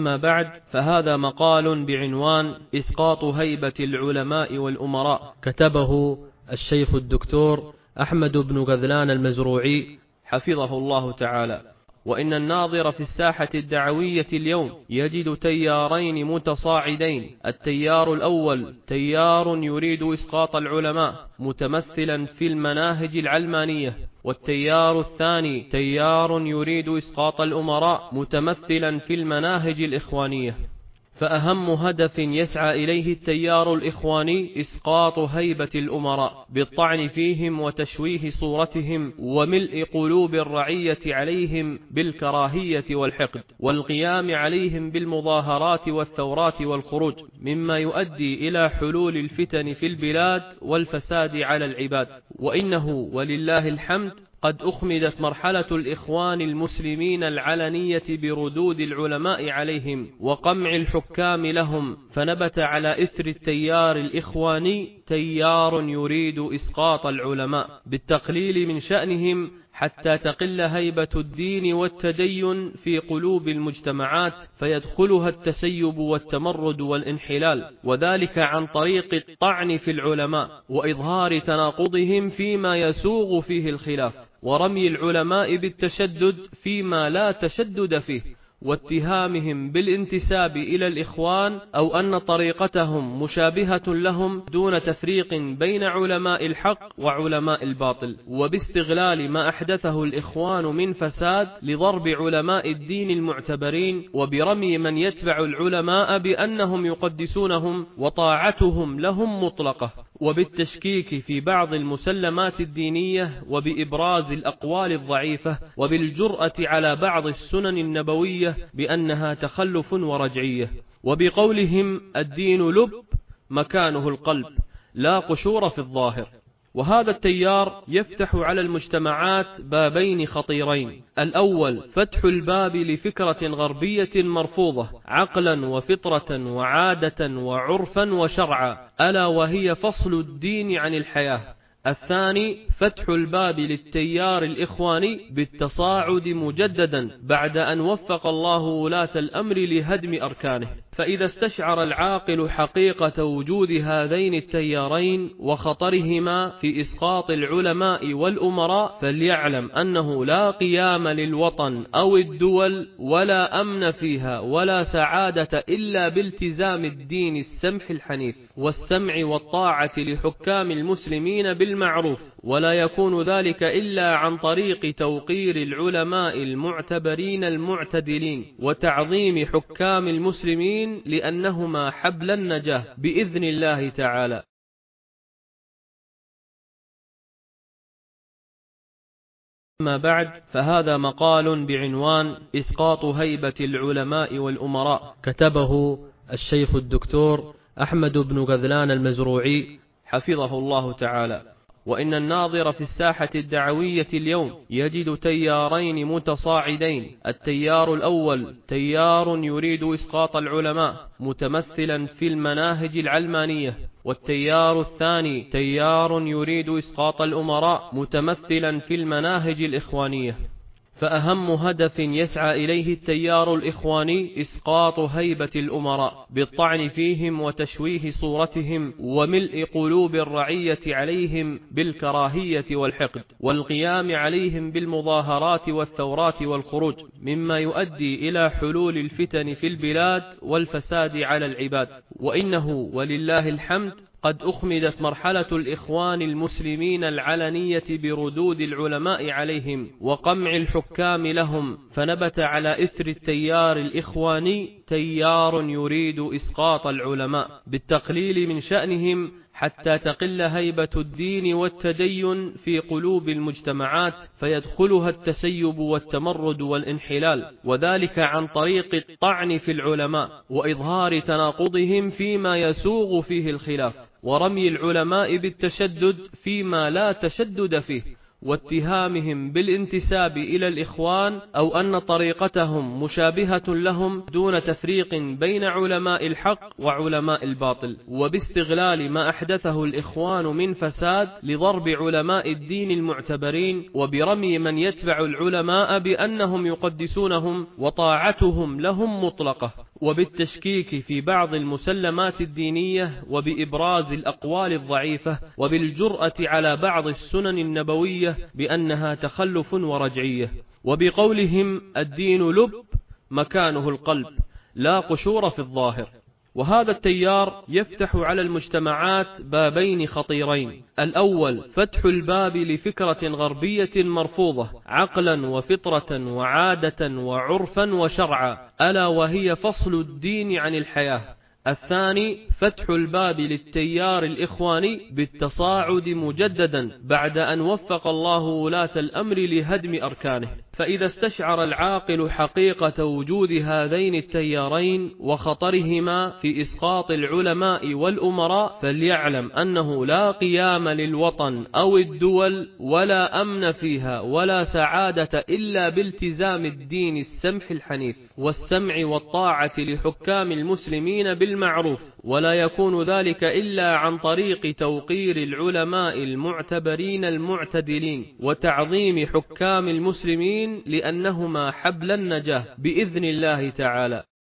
أما بعد، فهذا مقال بعنوان إسقاط هيبة العلماء والأمراء، كتبه الشيخ الدكتور أحمد بن غذلان المزروعي حفظه الله تعالى. وإن الناظر في الساحة الدعوية اليوم يجد تيارين متصاعدين. التيار الأول تيار يريد إسقاط العلماء متمثلا في المناهج العلمانية، والتيار الثاني تيار يريد إسقاط الأمراء متمثلا في المناهج الإخوانية. فأهم هدف يسعى إليه التيار الإخواني إسقاط هيبة الأمراء بالطعن فيهم وتشويه صورتهم وملء قلوب الرعية عليهم بالكراهية والحقد، والقيام عليهم بالمظاهرات والثورات والخروج، مما يؤدي إلى حلول الفتن في البلاد والفساد على العباد. وإنه ولله الحمد قد أخمدت مرحلة الإخوان المسلمين العلنية بردود العلماء عليهم وقمع الحكام لهم، فنبت على إثر التيار الإخواني تيار يريد إسقاط العلماء بالتقليل من شأنهم حتى تقل هيبة الدين والتدين في قلوب المجتمعات، فيدخلها التسيب والتمرد والانحلال، وذلك عن طريق الطعن في العلماء وإظهار تناقضهم فيما يسوغ فيه الخلاف، ورمي العلماء بالتشدد فيما لا تشدد فيه، واتهامهم بالانتساب إلى الإخوان أو أن طريقتهم مشابهة لهم دون تفريق بين علماء الحق وعلماء الباطل، وباستغلال ما أحدثه الإخوان من فساد لضرب علماء الدين المعتبرين، وبرمي من يتبع العلماء بأنهم يقدسونهم وطاعتهم لهم مطلقة، وبالتشكيك في بعض المسلمات الدينية، وبإبراز الأقوال الضعيفة، وبالجرأة على بعض السنن النبوية بأنها تخلف ورجعية، وبقولهم الدين لب مكانه القلب لا قشور في الظاهر. وهذا التيار يفتح على المجتمعات بابين خطيرين: الأول فتح الباب لفكرة غربية مرفوضة عقلا وفطرة وعادة وعرفا وشرعا، ألا وهي فصل الدين عن الحياة. الثاني فتح الباب للتيار الإخواني بالتصاعد مجددا بعد أن وفق الله ولاة الأمر لهدم أركانه. فإذا استشعر العاقل حقيقة وجود هذين التيارين وخطرهما في إسقاط العلماء والأمراء، فليعلم أنه لا قيام للوطن أو الدول ولا أمن فيها ولا سعادة إلا بالتزام الدين السمح الحنيف والسمع والطاعة لحكام المسلمين بالمعروف، ولا يكون ذلك إلا عن طريق توقير العلماء المعتبرين المعتدلين وتعظيم حكام المسلمين لأنهما حبل النجاة بإذن الله تعالى. أما بعد، فهذا مقال بعنوان إسقاط هيبة العلماء والأمراء، كتبه الشيخ الدكتور أحمد بن غذلان المزروعي حفظه الله تعالى. وإن الناظر في الساحة الدعوية اليوم يجد تيارين متصاعدين. التيار الأول تيار يريد إسقاط العلماء متمثلا في المناهج العلمانية، والتيار الثاني تيار يريد إسقاط الأمراء متمثلا في المناهج الإخوانية. فأهم هدف يسعى إليه التيار الإخواني إسقاط هيبة الأمراء بالطعن فيهم وتشويه صورتهم وملء قلوب الرعية عليهم بالكراهية والحقد، والقيام عليهم بالمظاهرات والثورات والخروج، مما يؤدي إلى حلول الفتن في البلاد والفساد على العباد. وإنه ولله الحمد قد أخمدت مرحلة الإخوان المسلمين العلنية بردود العلماء عليهم وقمع الحكام لهم، فنبت على إثر التيار الإخواني تيار يريد إسقاط العلماء بالتقليل من شأنهم حتى تقل هيبة الدين والتدين في قلوب المجتمعات، فيدخلها التسيب والتمرد والانحلال، وذلك عن طريق الطعن في العلماء وإظهار تناقضهم فيما يسوغ فيه الخلاف، ورمي العلماء بالتشدد فيما لا تشدد فيه، واتهامهم بالانتساب إلى الإخوان أو أن طريقتهم مشابهة لهم دون تفريق بين علماء الحق وعلماء الباطل، وباستغلال ما أحدثه الإخوان من فساد لضرب علماء الدين المعتبرين، وبرمي من يتبع العلماء بأنهم يقدسونهم وطاعتهم لهم مطلقة، وبالتشكيك في بعض المسلمات الدينية، وبإبراز الأقوال الضعيفة، وبالجرأة على بعض السنن النبوية بأنها تخلف ورجعية، وبقولهم الدين لب مكانه القلب، لا قشور في الظاهر. وهذا التيار يفتح على المجتمعات بابين خطيرين: الأول فتح الباب لفكرة غربية مرفوضة عقلا وفطرة وعادة وعرفا وشرعا، ألا وهي فصل الدين عن الحياة. الثاني فتح الباب للتيار الإخواني بالتصاعد مجددا بعد أن وفق الله ولاة الأمر لهدم أركانه. فإذا استشعر العاقل حقيقة وجود هذين التيارين وخطرهما في إسقاط العلماء والأمراء، فليعلم أنه لا قيام للوطن أو الدول ولا أمن فيها ولا سعادة إلا بالتزام الدين السمح الحنيف والسمع والطاعة لحكام المسلمين بالمعروف، ولا يكون ذلك إلا عن طريق توقير العلماء المعتبرين المعتدلين وتعظيم حكام المسلمين، لأنهما حبل النجاة بإذن الله تعالى.